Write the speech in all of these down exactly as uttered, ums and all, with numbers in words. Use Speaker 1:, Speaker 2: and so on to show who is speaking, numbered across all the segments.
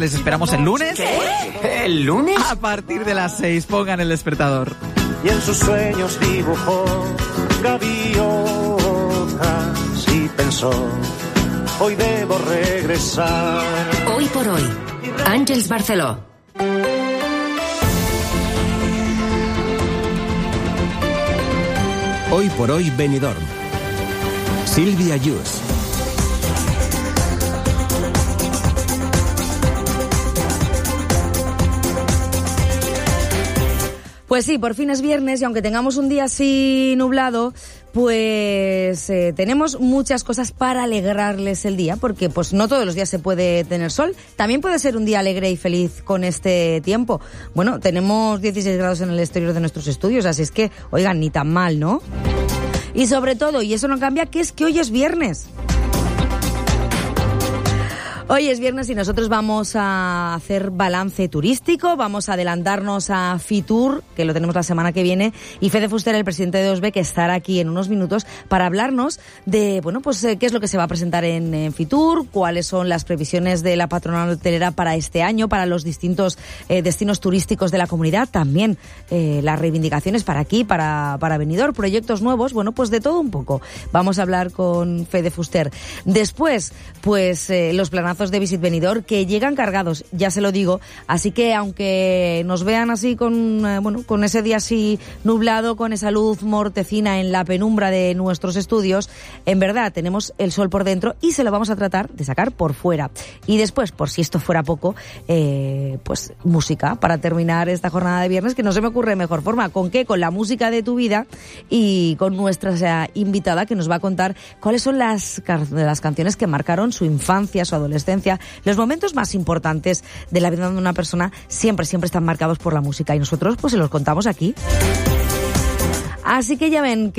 Speaker 1: Les esperamos el lunes.
Speaker 2: ¿Qué? ¿El lunes?
Speaker 1: A partir de las seis, pongan el despertador.
Speaker 3: Y en sus sueños dibujó gaviotas y pensó, hoy debo regresar.
Speaker 4: Hoy por hoy, Àngels Barceló.
Speaker 5: Hoy por hoy, Benidorm. Sílvia Yus.
Speaker 6: Pues sí, por fin es viernes y aunque tengamos un día así nublado, pues eh, tenemos muchas cosas para alegrarles el día, porque pues no todos los días se puede tener sol. También puede ser un día alegre y feliz con este tiempo. Bueno, tenemos dieciséis grados en el exterior de nuestros estudios, así es que, oigan, ni tan mal, ¿no? Y sobre todo, y eso no cambia, que es que hoy es viernes. Hoy es viernes y nosotros vamos a hacer balance turístico, vamos a adelantarnos a Fitur, que lo tenemos la semana que viene, y Fede Fuster, el presidente de OSBE, que estará aquí en unos minutos para hablarnos de, bueno, pues qué es lo que se va a presentar en, en Fitur, cuáles son las previsiones de la patronal hotelera para este año, para los distintos eh, destinos turísticos de la comunidad, también eh, las reivindicaciones para aquí, para, para Benidorm, proyectos nuevos, bueno, pues de todo un poco. Vamos a hablar con Fede Fuster. Después, pues eh, los planazos de Visit Benidorm, que llegan cargados, ya se lo digo, así que aunque nos vean así con eh, bueno, con ese día así nublado, con esa luz mortecina en la penumbra de nuestros estudios, en verdad tenemos el sol por dentro y se lo vamos a tratar de sacar por fuera. Y después, por si esto fuera poco, eh, pues música para terminar esta jornada de viernes, que no se me ocurre mejor forma. ¿Con qué? Con la música de tu vida y con nuestra o sea, invitada, que nos va a contar cuáles son las, las canciones que marcaron su infancia, su adolescencia. Los momentos más importantes de la vida de una persona siempre, siempre están marcados por la música y nosotros pues se los contamos aquí. Así que ya ven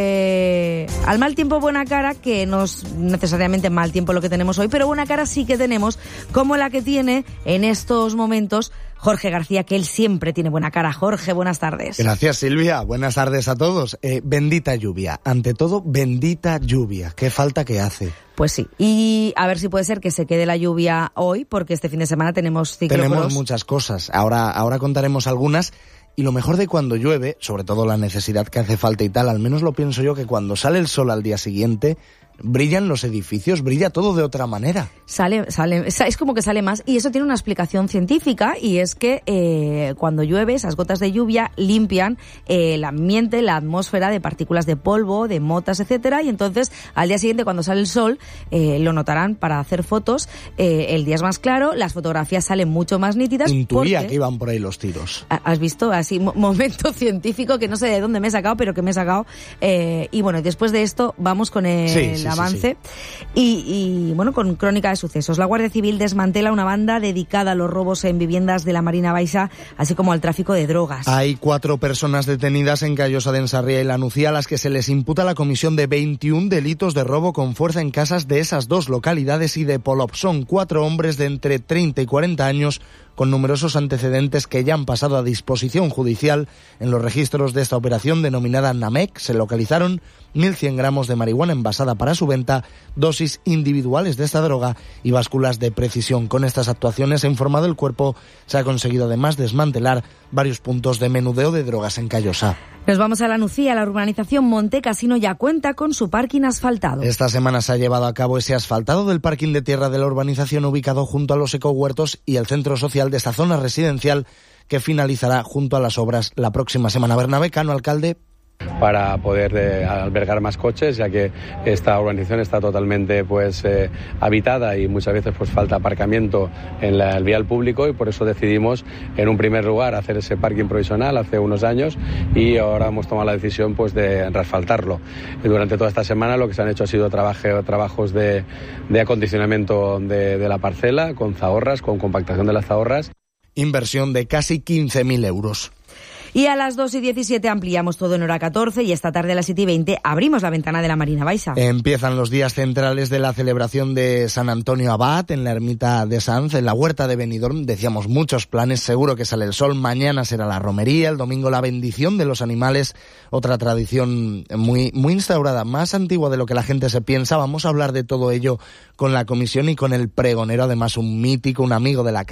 Speaker 6: que al mal tiempo buena cara, que no es necesariamente mal tiempo lo que tenemos hoy, pero buena cara sí que tenemos, como la que tiene en estos momentos Jorge García, que él siempre tiene buena cara. Jorge, buenas tardes.
Speaker 7: Gracias, Silvia. Buenas tardes a todos. Eh, bendita lluvia. Ante todo, bendita lluvia. Qué falta que hace.
Speaker 6: Pues sí. Y a ver si puede ser que se quede la lluvia hoy, porque este fin de semana tenemos ciclocross.
Speaker 7: Tenemos muchas cosas. Ahora, ahora contaremos algunas. Y lo mejor de cuando llueve, sobre todo la necesidad que hace falta y tal, al menos lo pienso yo, que cuando sale el sol al día siguiente, brillan los edificios, brilla todo de otra manera. Sale, sale, es como que sale más, y eso tiene una explicación científica, y es que eh, cuando llueve, esas gotas de lluvia limpian eh, el ambiente, la atmósfera de partículas de polvo, de motas, etcétera, y entonces al día siguiente, cuando sale el sol, eh, lo notarán para hacer fotos, eh, el día es más claro, las fotografías salen mucho más nítidas. Intuía porque... que iban por ahí los tiros.
Speaker 6: ¿Has visto? Así, momento científico que no sé de dónde me he sacado, pero que me he sacado. Eh, y bueno, después de esto vamos con el... Sí, sí. avance sí, sí. Y, y bueno, con crónica de sucesos. La Guardia Civil desmantela una banda dedicada a los robos en viviendas de la Marina Baixa, así como al tráfico de drogas.
Speaker 7: Hay cuatro personas detenidas en Callosa de Ensarría y La Nucía, a las que se les imputa la comisión de veintiún delitos de robo con fuerza en casas de esas dos localidades y de Polop. Son cuatro hombres de entre treinta y cuarenta años con numerosos antecedentes que ya han pasado a disposición judicial. En los registros de esta operación denominada Namek se localizaron mil cien gramos de marihuana envasada para su venta, dosis individuales de esta droga y básculas de precisión. Con estas actuaciones, ha informado el cuerpo, se ha conseguido además desmantelar varios puntos de menudeo de drogas en Callosa.
Speaker 6: Nos vamos a La Nucía. La urbanización Monte Casino ya cuenta con su parking asfaltado.
Speaker 7: Esta semana se ha llevado a cabo ese asfaltado del parking de tierra de la urbanización, ubicado junto a los ecohuertos y el centro social de esta zona residencial, que finalizará junto a las obras la próxima semana. Bernabé Cano, alcalde.
Speaker 8: Para poder eh, albergar más coches, ya que esta urbanización está totalmente pues eh, habitada y muchas veces pues falta aparcamiento en la, el vial público, y por eso decidimos en un primer lugar hacer ese parking provisional hace unos años, y ahora hemos tomado la decisión pues de reasfaltarlo. Y durante toda esta semana lo que se han hecho ha sido trabajo, trabajos de, de acondicionamiento de, de la parcela, con zahorras, con compactación de las zahorras.
Speaker 7: Inversión de casi quince mil euros.
Speaker 6: Y a las dos y diecisiete ampliamos todo en hora catorce, y esta tarde a las siete y veinte abrimos la ventana de la Marina Baixa.
Speaker 7: Empiezan los días centrales de la celebración de San Antonio Abad en la ermita de Sanz, en la huerta de Benidorm. Decíamos, muchos planes, seguro que sale el sol. Mañana será la romería, el domingo la bendición de los animales, otra tradición muy, muy instaurada, más antigua de lo que la gente se piensa. Vamos a hablar de todo ello con la comisión y con el pregonero, además un mítico, un amigo de la